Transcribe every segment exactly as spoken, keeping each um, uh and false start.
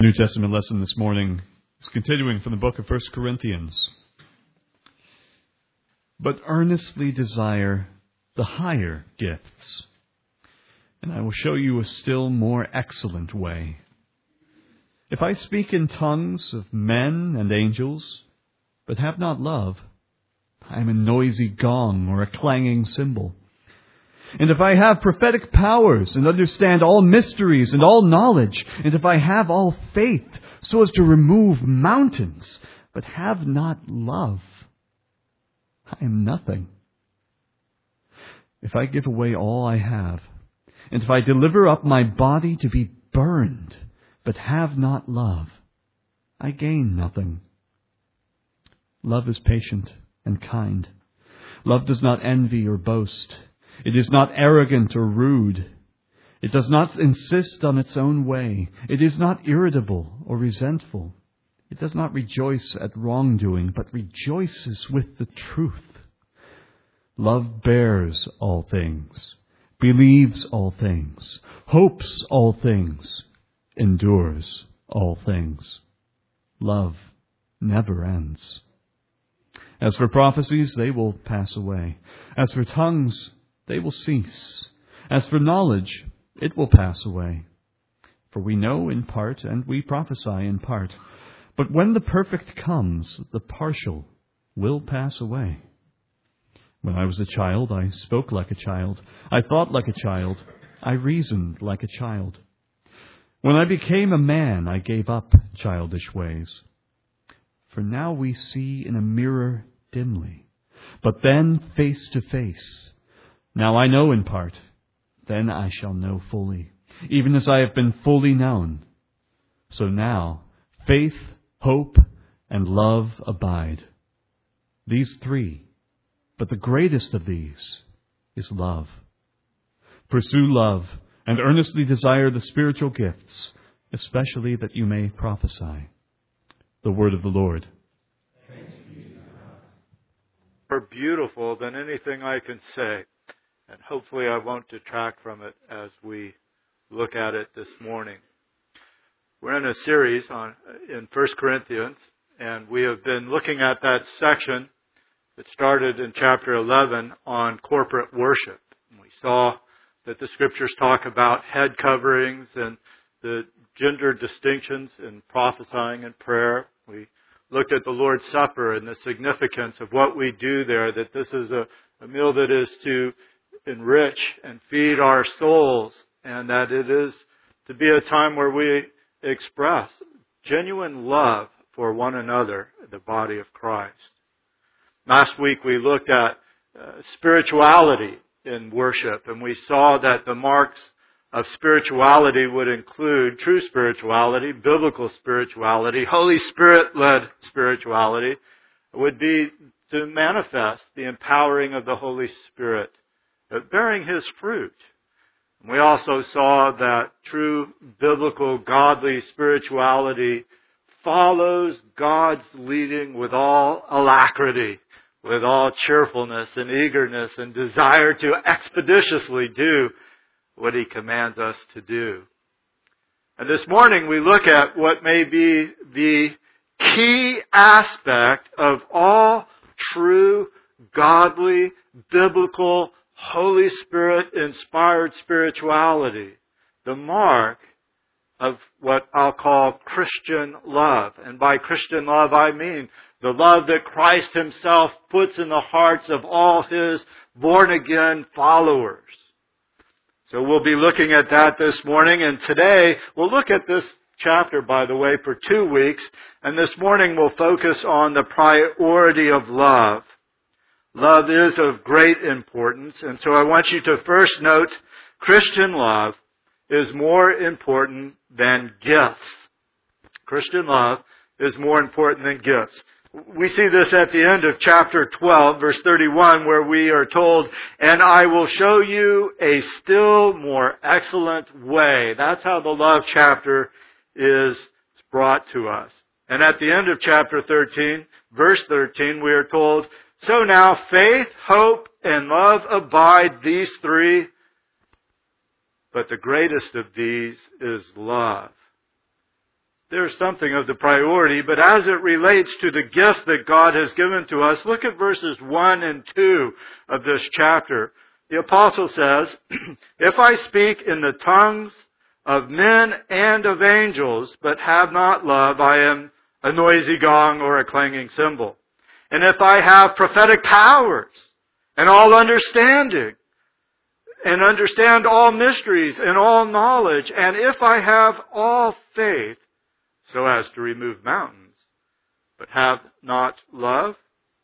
New Testament lesson this morning is continuing from the book of First Corinthians. But earnestly desire the higher gifts, and I will show you a still more excellent way. If I speak in tongues of men and angels, but have not love, I am a noisy gong or a clanging cymbal. And if I have prophetic powers and understand all mysteries and all knowledge, and if I have all faith so as to remove mountains, but have not love, I am nothing. If I give away all I have, and if I deliver up my body to be burned, but have not love, I gain nothing. Love is patient and kind. Love does not envy or boast. It is not arrogant or rude. It does not insist on its own way. It is not irritable or resentful. It does not rejoice at wrongdoing, but rejoices with the truth. Love bears all things, believes all things, hopes all things, endures all things. Love never ends. As for prophecies, they will pass away. As for tongues, they will cease. As for knowledge, it will pass away. For we know in part, and we prophesy in part. But when the perfect comes, the partial will pass away. When I was a child, I spoke like a child. I thought like a child. I reasoned like a child. When I became a man, I gave up childish ways. For now we see in a mirror dimly, but then face to face. Now I know in part, then I shall know fully, even as I have been fully known. So now, faith, hope, and love abide. These three, but the greatest of these is love. Pursue love, and earnestly desire the spiritual gifts, especially that you may prophesy. The word of the Lord. More beautiful than anything I can say. And hopefully I won't detract from it as we look at it this morning. We're in a series on in First Corinthians, and we have been looking at that section that started in chapter eleven on corporate worship. And we saw that the Scriptures talk about head coverings and the gender distinctions in prophesying and prayer. We looked at the Lord's Supper and the significance of what we do there, that this is a, a meal that is to enrich and feed our souls, and that it is to be a time where we express genuine love for one another, the body of Christ. Last week we looked at uh, spirituality in worship, and we saw that the marks of spirituality would include true spirituality, biblical spirituality, Holy Spirit-led spirituality, would be to manifest the empowering of the Holy Spirit, bearing His fruit. We also saw that true biblical godly spirituality follows God's leading with all alacrity, with all cheerfulness and eagerness and desire to expeditiously do what He commands us to do. And this morning we look at what may be the key aspect of all true, godly, biblical, Holy Spirit-inspired spirituality, the mark of what I'll call Christian love. And by Christian love, I mean the love that Christ Himself puts in the hearts of all His born-again followers. So we'll be looking at that this morning, and today we'll look at this chapter, by the way, for two weeks, and this morning we'll focus on the priority of love. Love is of great importance, and so I want you to first note Christian love is more important than gifts. Christian love is more important than gifts. We see this at the end of chapter twelve, verse thirty-one, where we are told, "And I will show you a still more excellent way." That's how the love chapter is brought to us. And at the end of chapter thirteen, verse thirteen, we are told, "So now faith, hope, and love abide, these three, but the greatest of these is love." there's something of the priority. But as it relates to the gift that God has given to us, look at verses one and two of this chapter. The apostle says, if I speak in the tongues of men and of angels, but have not love, I am a noisy gong or a clanging cymbal. And if I have prophetic powers and all understanding, and understand all mysteries and all knowledge, and if I have all faith, so as to remove mountains, but have not love,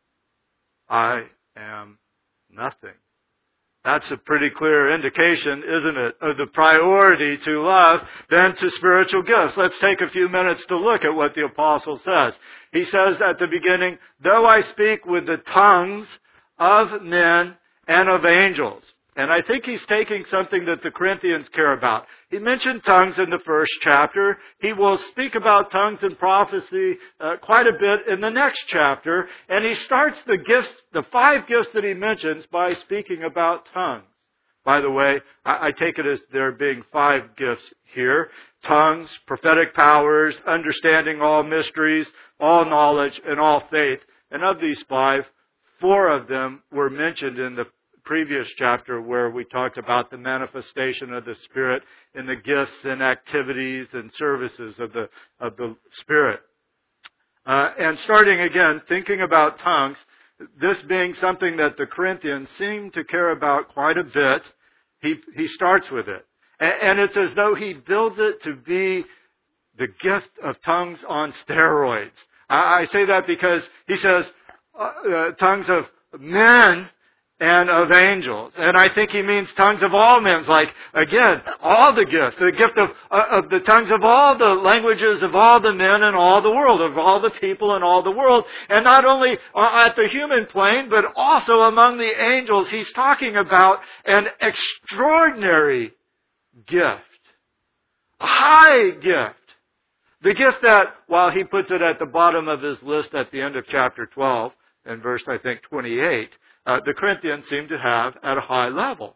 I am nothing. That's a pretty clear indication, isn't it, of the priority to love than to spiritual gifts. Let's take a few minutes to look at what the apostle says. He says at the beginning, though I speak with the tongues of men and of angels. And I think he's taking something that the Corinthians care about. He mentioned tongues in the first chapter. He will speak about tongues and prophecy uh, quite a bit in the next chapter. And he starts the gifts, the five gifts that he mentions, by speaking about tongues. By the way, I, I take it as there being five gifts here. Tongues, prophetic powers, understanding all mysteries, all knowledge, and all faith. And of these five, four of them were mentioned in the previous chapter where we talked about the manifestation of the Spirit in the gifts and activities and services of the of the Spirit. Uh, and starting again, thinking about tongues, this being something that the Corinthians seem to care about quite a bit, he he starts with it. And, and it's as though he builds it to be the gift of tongues on steroids. I, I say that because he says uh, uh, tongues of men and of angels. And I think he means tongues of all men, like, again, all the gifts, the gift of, uh, of the tongues of all the languages of all the men in all the world, of all the people in all the world. And not only at the human plane, but also among the angels. He's talking about an extraordinary gift, a high gift. The gift that, while he puts it at the bottom of his list at the end of chapter twelve, in verse, I think, twenty-eight, Uh, the Corinthians seem to have at a high level.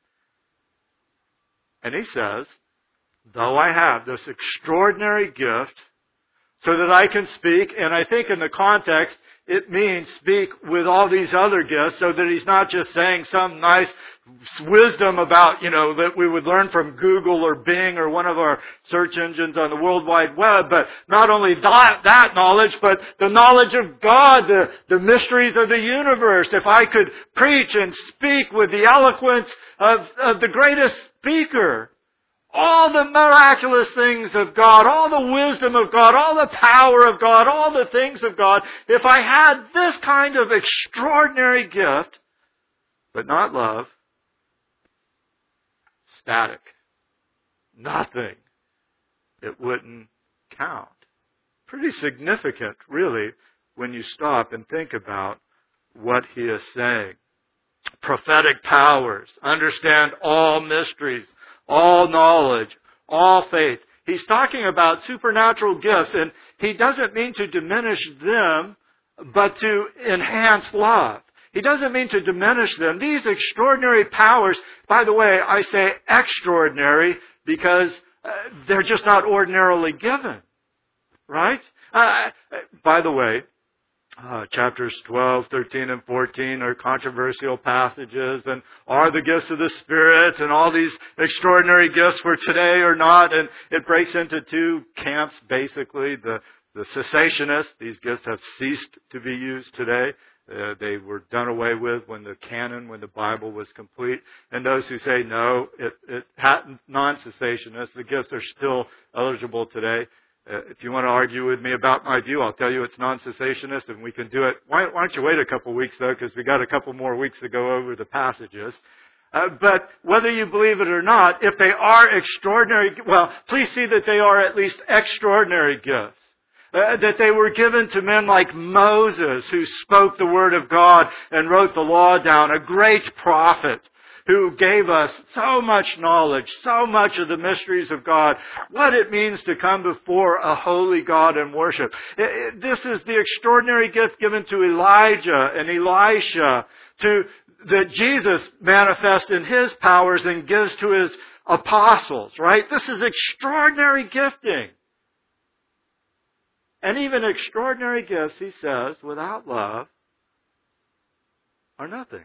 And he says, though I have this extraordinary gift so that I can speak, and I think in the context it means speak with all these other gifts so that he's not just saying some nice wisdom about, you know, that we would learn from Google or Bing or one of our search engines on the World Wide Web, but not only that, that knowledge, but the knowledge of God, the, the mysteries of the universe. If I could preach and speak with the eloquence of, of the greatest speaker, all the miraculous things of God, all the wisdom of God, all the power of God, all the things of God, if I had this kind of extraordinary gift, but not love, static, nothing, it wouldn't count. Pretty significant, really, when you stop and think about what he is saying. Prophetic powers, understand all mysteries, all knowledge, all faith. He's talking about supernatural gifts, and he doesn't mean to diminish them, but to enhance love. He doesn't mean to diminish them. These extraordinary powers, by the way, I say extraordinary because uh, they're just not ordinarily given. Right? Uh, by the way, Uh, chapters twelve, thirteen, and fourteen are controversial passages, and are the gifts of the Spirit and all these extraordinary gifts for today or not? And it breaks into two camps, basically. The, the cessationists, these gifts have ceased to be used today. Uh, they were done away with when the canon, when the Bible was complete. And those who say no, it, it non-cessationists, the gifts are still eligible today. Uh, if you want to argue with me about my view, I'll tell you it's non-cessationist, and we can do it. Why, why don't you wait a couple weeks, though, because we got a couple more weeks to go over the passages. Uh, but whether you believe it or not, if they are extraordinary, well, please see that they are at least extraordinary gifts. Uh, that they were given to men like Moses, who spoke the Word of God and wrote the law down, a great prophet who gave us so much knowledge, so much of the mysteries of God, what it means to come before a holy God and worship. It, it, this is the extraordinary gift given to Elijah and Elisha, to that Jesus manifests in His powers and gives to His apostles, right? This is extraordinary gifting. And even extraordinary gifts, he says, without love, are nothing.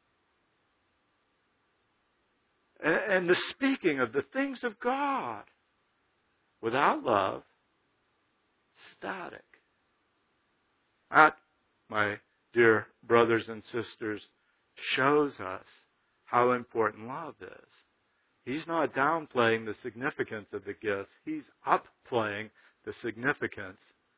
And the speaking of the things of God without love, static. That, my dear brothers and sisters, shows us how important love is. He's not downplaying the significance of the gifts. He's upplaying the significance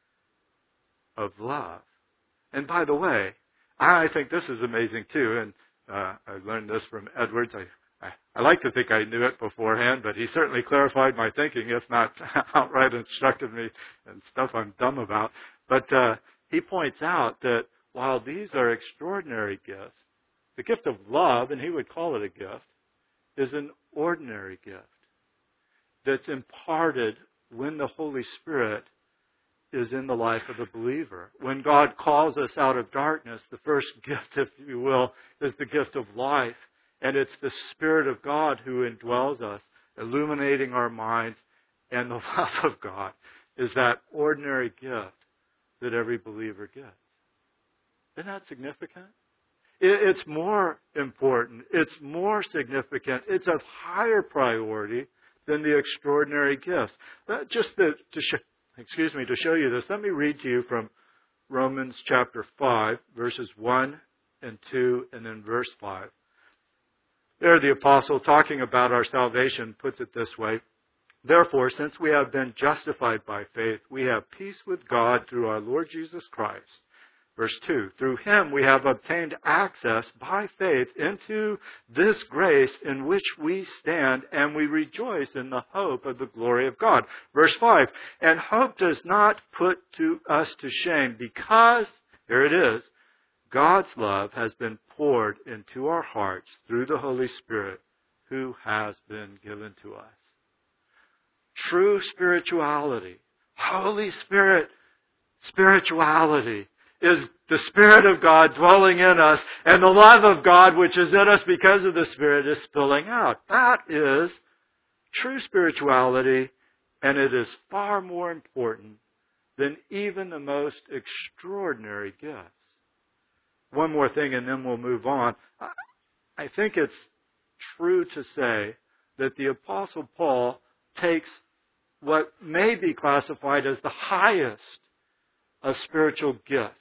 of love. And by the way, I think this is amazing too, and uh, I learned this from Edwards. I, I, I like to think I knew it beforehand, but he certainly clarified my thinking, if not outright instructed me in stuff I'm dumb about. But uh, he points out that while these are extraordinary gifts, the gift of love, and he would call it a gift, is an ordinary gift that's imparted when the Holy Spirit is in the life of the believer. When God calls us out of darkness, the first gift, if you will, is the gift of life. And it's the Spirit of God who indwells us, illuminating our minds. And the love of God is that ordinary gift that every believer gets. Isn't that significant? It's more important. It's more significant. It's of higher priority than the extraordinary gifts. Just to, to show, excuse me, to show you this, let me read to you from Romans chapter five, verses one and two, and then verse five. There the apostle, talking about our salvation, puts it this way. Therefore, since we have been justified by faith, we have peace with God through our Lord Jesus Christ. Verse two, through Him we have obtained access by faith into this grace in which we stand, and we rejoice in the hope of the glory of God. Verse five, and hope does not put to us to shame, because, here it is, God's love has been poured into our hearts through the Holy Spirit who has been given to us. True spirituality, Holy Spirit spirituality, is the Spirit of God dwelling in us, and the love of God which is in us because of the Spirit is spilling out. That is true spirituality, and it is far more important than even the most extraordinary gifts. One more thing, and then we'll move on. I think it's true to say that the Apostle Paul takes what may be classified as the highest of spiritual gifts.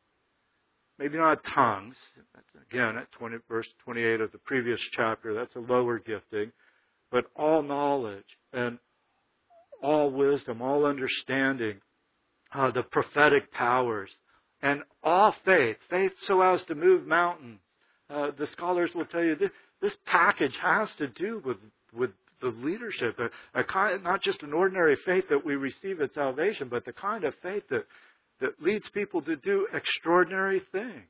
Maybe not tongues. Again, at twenty, verse twenty-eight of the previous chapter, that's a lower gifting. But all knowledge and all wisdom, all understanding, uh, the prophetic powers, and all faith, faith so as to move mountains. Uh, the scholars will tell you this, this package has to do with, with the leadership, a, a kind, not just an ordinary faith that we receive at salvation, but the kind of faith that that leads people to do extraordinary things.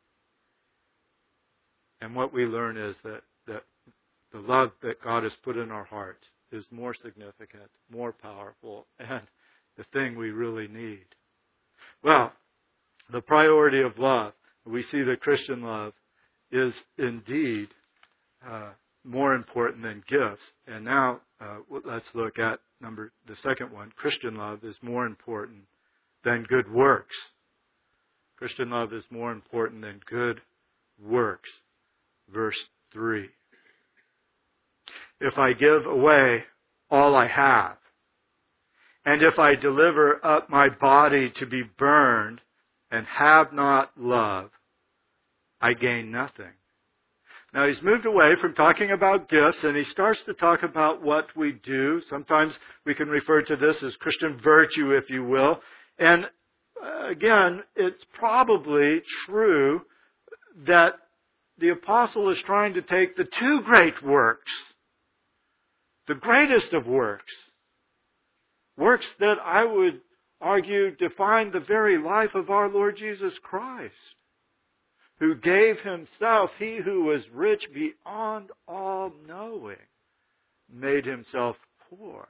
And what we learn is that, that the love that God has put in our hearts is more significant, more powerful, and the thing we really need. Well, the priority of love, we see that Christian love is indeed uh, more important than gifts. And now uh, let's look at number the second one. Christian love is more important than good works. Christian love is more important than good works. Verse three. If I give away all I have, and if I deliver up my body to be burned and have not love, I gain nothing. Now he's moved away from talking about gifts, and he starts to talk about what we do. Sometimes we can refer to this as Christian virtue, if you will. And again, it's probably true that the apostle is trying to take the two great works, the greatest of works, works that I would argue define the very life of our Lord Jesus Christ, who gave Himself, He who was rich beyond all knowing, made Himself poor.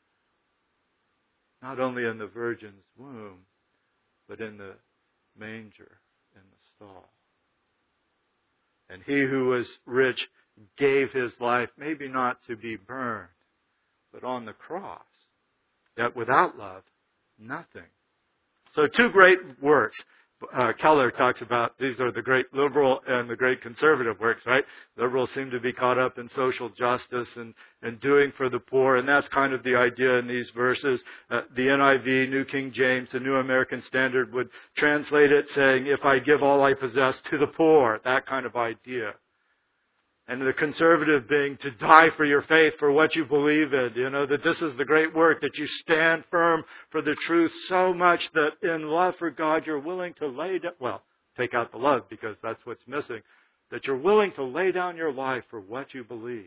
Not only in the virgin's womb, but in the manger, in the stall. And He who was rich gave His life, maybe not to be burned, but on the cross. Yet without love, nothing So two great works. Uh, Keller talks about these are the great liberal and the great conservative works, right? Liberals seem to be caught up in social justice and, and doing for the poor, and that's kind of the idea in these verses. Uh, the N I V, New King James, the New American Standard would translate it saying, if I give all I possess to the poor, that kind of idea. And the conservative being to die for your faith, for what you believe in. You know, that this is the great work, that you stand firm for the truth so much that in love for God you're willing to lay down, well, take out the love because that's what's missing, that you're willing to lay down your life for what you believe.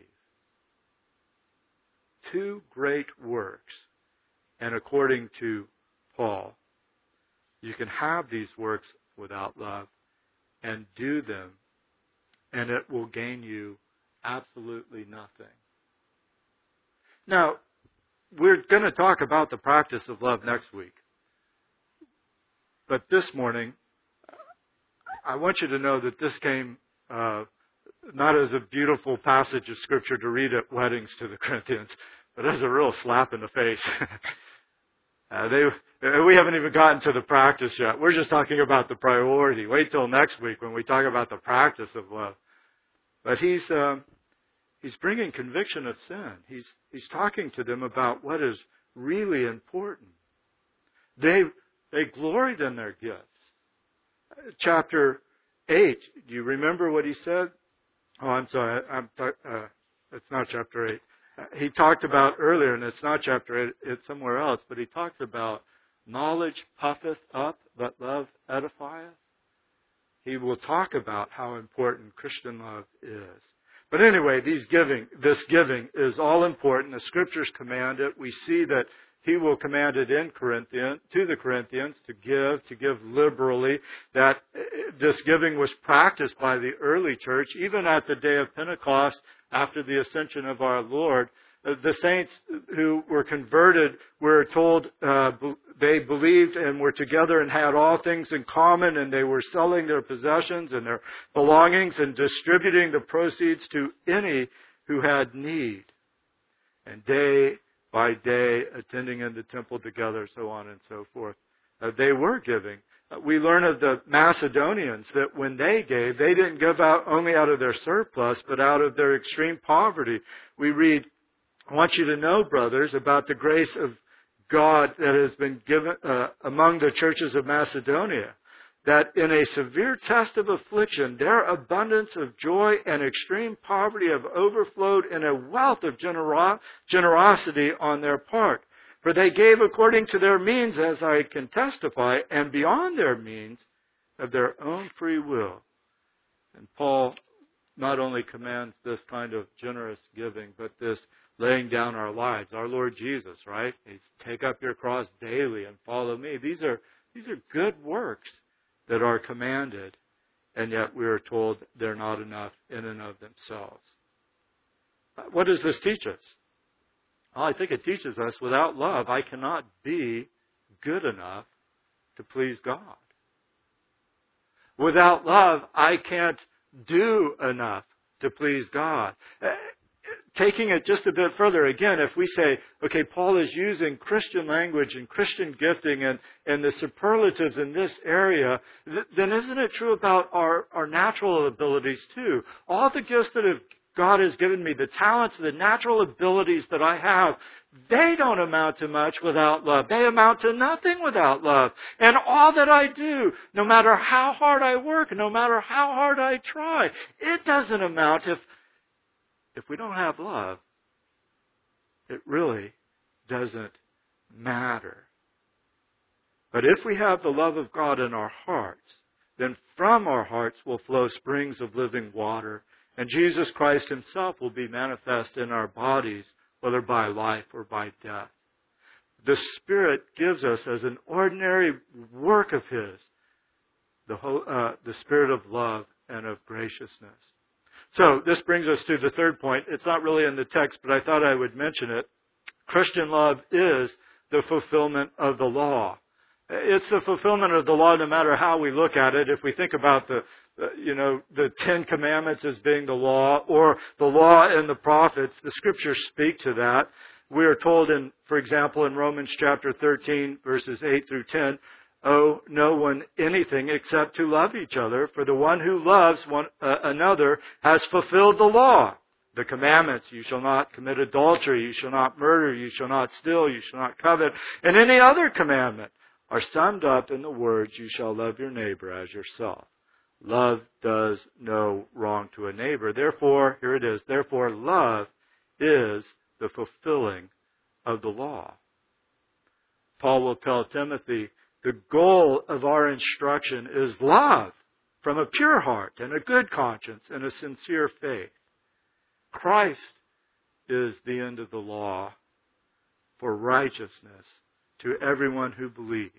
Two great works. And according to Paul, you can have these works without love and do them, and it will gain you absolutely nothing. Now, we're going to talk about the practice of love next week. But this morning, I want you to know that this came uh, not as a beautiful passage of Scripture to read at weddings to the Corinthians, but as a real slap in the face. uh, they, we haven't even gotten to the practice yet. We're just talking about the priority. Wait till next week when we talk about the practice of love. But he's uh, he's bringing conviction of sin. He's he's talking to them about what is really important. They they gloried in their gifts. Chapter eight. Do you remember what he said? Oh, I'm sorry. I'm uh, it's not chapter eight. He talked about earlier, and it's not chapter eight. It's somewhere else. But he talks about knowledge puffeth up, but love edifieth. He will talk about how important Christian love is. But anyway, these giving, this giving is all important. The Scriptures command it. We see that he will command it in Corinthians, to the Corinthians to give, to give liberally. That this giving was practiced by the early church, even at the day of Pentecost, after the ascension of our Lord. The saints who were converted were told uh, they believed and were together and had all things in common, and they were selling their possessions and their belongings and distributing the proceeds to any who had need. And day by day, attending in the temple together, so on and so forth. Uh, they were giving. Uh, we learn of the Macedonians that when they gave, they didn't give out only out of their surplus, but out of their extreme poverty. We read, I want you to know, brothers, about the grace of God that has been given uh, among the churches of Macedonia, that in a severe test of affliction, their abundance of joy and extreme poverty have overflowed in a wealth of genero- generosity on their part. For they gave according to their means, as I can testify, and beyond their means of their own free will. And Paul not only commands this kind of generous giving, but this laying down our lives. Our Lord Jesus, right? He's take up your cross daily and follow me. These are these are good works that are commanded, and yet we are told they're not enough in and of themselves. What does this teach us? Well, I think it teaches us without love, I cannot be good enough to please God. Without love, I can't do enough to please God. Taking it just a bit further, again, if we say, okay, Paul is using Christian language and Christian gifting and, and the superlatives in this area, th- then isn't it true about our, our natural abilities too? All the gifts that have, God has given me, the talents, the natural abilities that I have, they don't amount to much without love. They amount to nothing without love. And all that I do, no matter how hard I work, no matter how hard I try, it doesn't amount if If we don't have love, it really doesn't matter. But if we have the love of God in our hearts, then from our hearts will flow springs of living water, and Jesus Christ Himself will be manifest in our bodies, whether by life or by death. The Spirit gives us as an ordinary work of His the, whole, uh, the Spirit of love and of graciousness. So this brings us to the third point. It's not really in the text, but I thought I would mention it. Christian love is the fulfillment of the law. It's the fulfillment of the law no matter how we look at it. If we think about the, you know, the Ten Commandments as being the law, or the law and the prophets, the Scriptures speak to that. We are told in, for example, in Romans chapter thirteen, verses eight through ten, owe no one anything except to love each other, for the one who loves one uh, another has fulfilled the law. The commandments, you shall not commit adultery, you shall not murder, you shall not steal, you shall not covet, and any other commandment are summed up in the words, you shall love your neighbor as yourself. Love does no wrong to a neighbor. Therefore, here it is, therefore love is the fulfilling of the law. Paul will tell Timothy, the goal of our instruction is love from a pure heart and a good conscience and a sincere faith. Christ is the end of the law for righteousness to everyone who believes.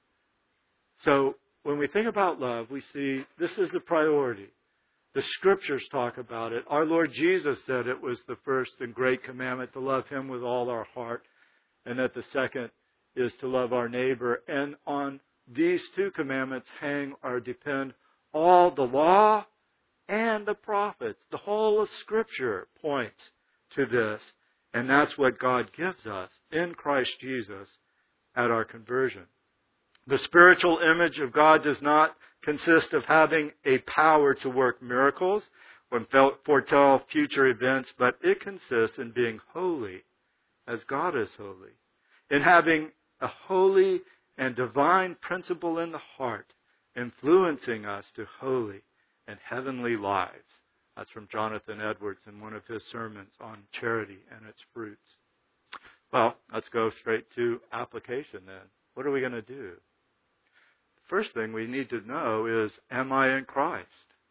So when we think about love, we see this is the priority. The Scriptures talk about it. Our Lord Jesus said it was the first and great commandment to love Him with all our heart, and that the second is to love our neighbor. And on these two commandments hang or depend all the law and the prophets. The whole of Scripture points to this, and that's what God gives us in Christ Jesus at our conversion. The spiritual image of God does not consist of having a power to work miracles or foretell future events, but it consists in being holy as God is holy, in having a holy and divine principle in the heart, influencing us to holy and heavenly lives. That's from Jonathan Edwards in one of his sermons on charity and its fruits. Well, let's go straight to application then. What are we going to do? First thing we need to know is, am I in Christ?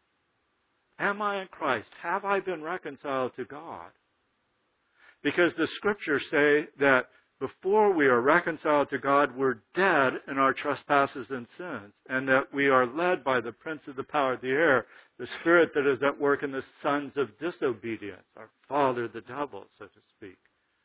Am I in Christ? Have I been reconciled to God? Because the Scriptures say that before we are reconciled to God, we're dead in our trespasses and sins, and that we are led by the prince of the power of the air, the spirit that is at work in the sons of disobedience, our father the devil, so to speak.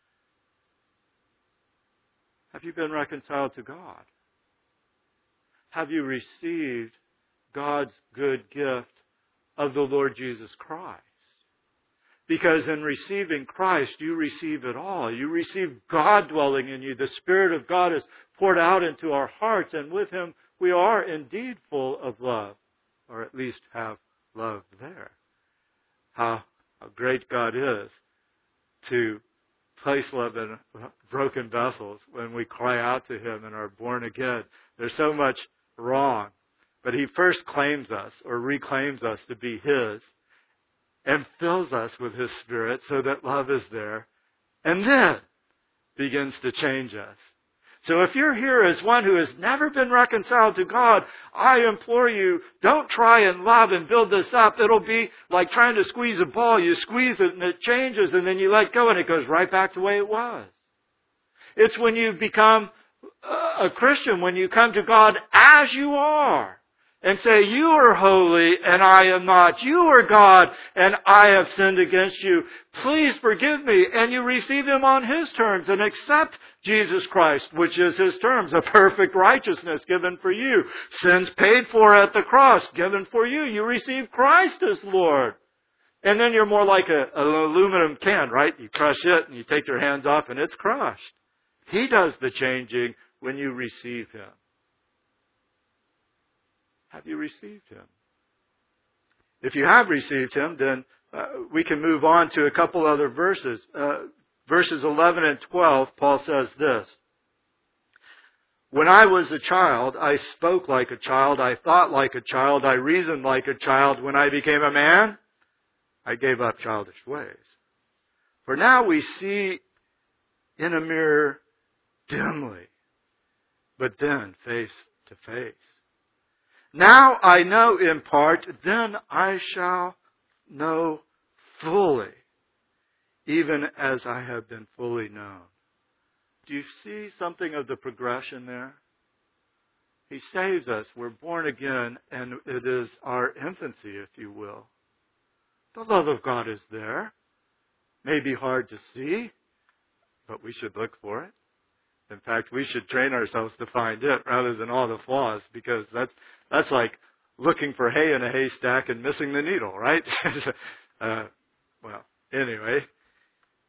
Have you been reconciled to God? Have you received God's good gift of the Lord Jesus Christ? Because in receiving Christ, you receive it all. You receive God dwelling in you. The Spirit of God is poured out into our hearts, and with Him we are indeed full of love, or at least have love there. How, how great God is to place love in broken vessels when we cry out to Him and are born again. There's so much wrong, but He first claims us or reclaims us to be His, and fills us with His Spirit so that love is there, and then begins to change us. So if you're here as one who has never been reconciled to God, I implore you, don't try and love and build this up. It'll be like trying to squeeze a ball. You squeeze it and it changes, and then you let go and it goes right back to the way it was. It's when you become a Christian, when you come to God as you are, and say, you are holy and I am not. You are God and I have sinned against you. Please forgive me. And you receive Him on His terms and accept Jesus Christ, which is His terms, a perfect righteousness given for you. Sins paid for at the cross, given for you. You receive Christ as Lord. And then you're more like a, an aluminum can, right? You crush it and you take your hands off and it's crushed. He does the changing when you receive Him. Have you received Him? If you have received Him, then uh, we can move on to a couple other verses. Uh, verses eleven and twelve, Paul says this. When I was a child, I spoke like a child, I thought like a child, I reasoned like a child. When I became a man, I gave up childish ways. For now we see in a mirror dimly, but then face to face. Now I know in part, then I shall know fully, even as I have been fully known. Do you see something of the progression there? He saves us. We're born again, and it is our infancy, if you will. The love of God is there. May be hard to see, but we should look for it. In fact, we should train ourselves to find it rather than all the flaws, because that's that's like looking for hay in a haystack and missing the needle, right? uh, well, anyway.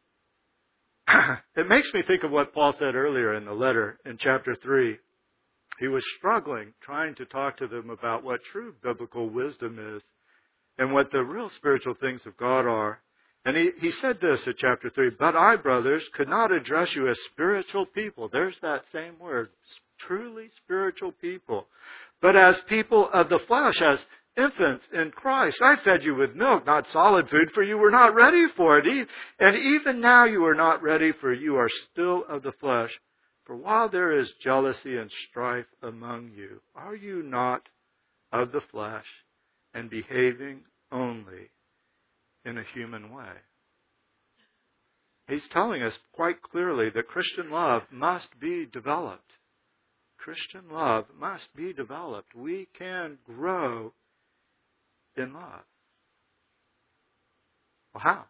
It makes me think of what Paul said earlier in the letter in chapter three. He was struggling, trying to talk to them about what true biblical wisdom is and what the real spiritual things of God are. And he, he said this at chapter three, "But I, brothers, could not address you as spiritual people." There's that same word, truly spiritual people. "But as people of the flesh, as infants in Christ. I fed you with milk, not solid food, for you were not ready for it. And even now you are not ready, for you are still of the flesh. For while there is jealousy and strife among you, are you not of the flesh and behaving only in a human way?" He's telling us quite clearly that Christian love must be developed. Christian love must be developed. We can grow in love. Well, how?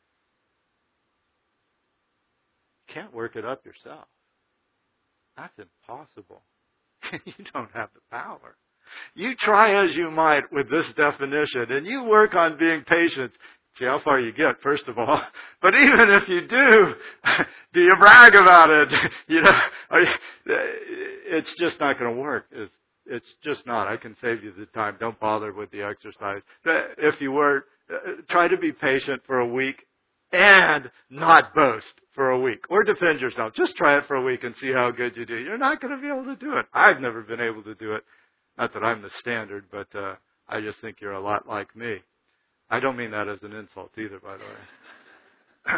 You can't work it up yourself. That's impossible. You don't have the power. You try as you might with this definition, and you work on being patient. See how far you get, first of all. But even if you do, do you brag about it? You know, it's just not going to work. It's, it's just not. I can save you the time. Don't bother with the exercise. If you were, try to be patient for a week and not boast for a week. Or defend yourself. Just try it for a week and see how good you do. You're not going to be able to do it. I've never been able to do it. Not that I'm the standard, but uh, I just think you're a lot like me. I don't mean that as an insult either, by the way.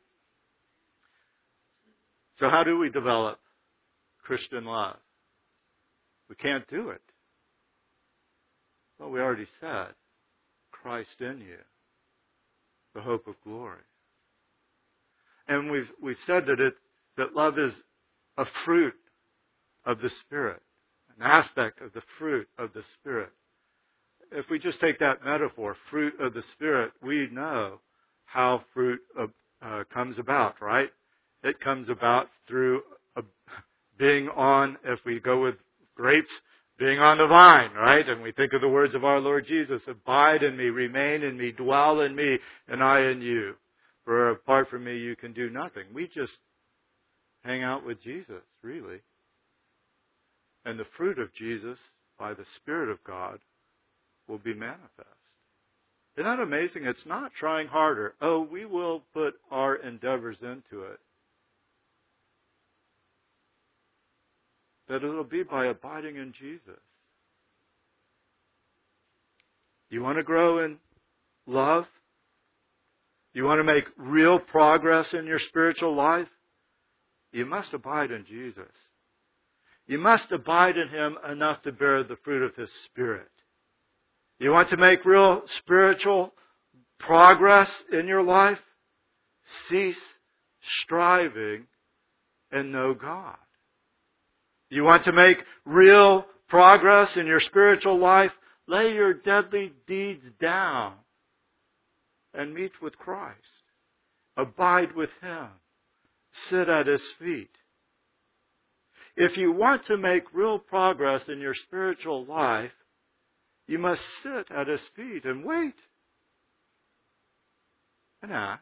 So how do we develop Christian love? We can't do it. Well, we already said, Christ in you, the hope of glory. And we've we've said that it that love is a fruit of the Spirit, an aspect of the fruit of the Spirit. If we just take that metaphor, fruit of the Spirit, we know how fruit of, uh, comes about, right? It comes about through a, being on, if we go with grapes, being on the vine, right? And we think of the words of our Lord Jesus, "Abide in me, remain in me, dwell in me, and I in you. For apart from me, you can do nothing." We just hang out with Jesus, really. And the fruit of Jesus, by the Spirit of God, will be manifest. Isn't that amazing? It's not trying harder. Oh, we will put our endeavors into it. But it'll be by abiding in Jesus. You want to grow in love? You want to make real progress in your spiritual life? You must abide in Jesus. You must abide in Him enough to bear the fruit of His Spirit. You want to make real spiritual progress in your life? Cease striving and know God. You want to make real progress in your spiritual life? Lay your deadly deeds down and meet with Christ. Abide with Him. Sit at His feet. If you want to make real progress in your spiritual life, you must sit at His feet and wait. And ask.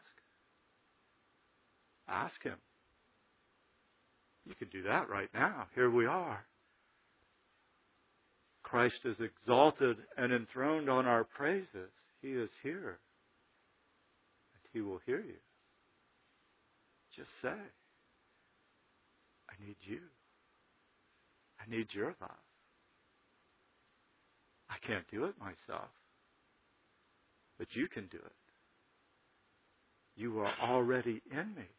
Ask Him. You can do that right now. Here we are. Christ is exalted and enthroned on our praises. He is here. And He will hear you. Just say, "I need you. I need your love. I can't do it myself. But you can do it. You are already in me.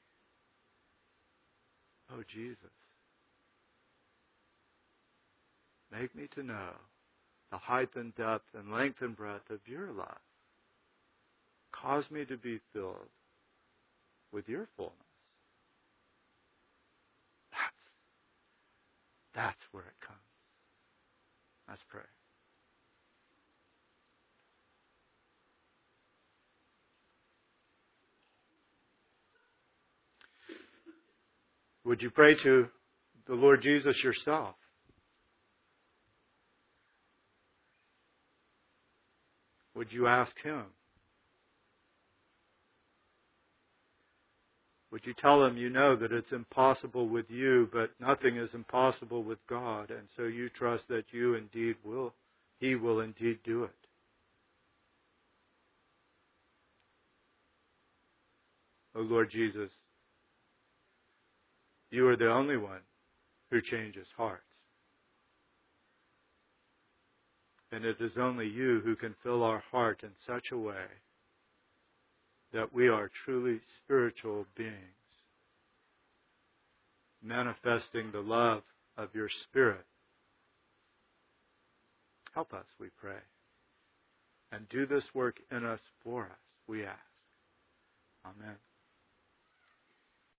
Oh, Jesus, make me to know the height and depth and length and breadth of your love. Cause me to be filled with your fullness." That's, that's where it comes. Let's pray. Would you pray to the Lord Jesus yourself? Would you ask Him? Would you tell them you know that it's impossible with you, but nothing is impossible with God, and so you trust that you indeed will, He will indeed do it. Oh Lord Jesus, you are the only one who changes hearts. And it is only you who can fill our heart in such a way that we are truly spiritual beings, manifesting the love of your Spirit. Help us, we pray. And do this work in us for us, we ask. Amen.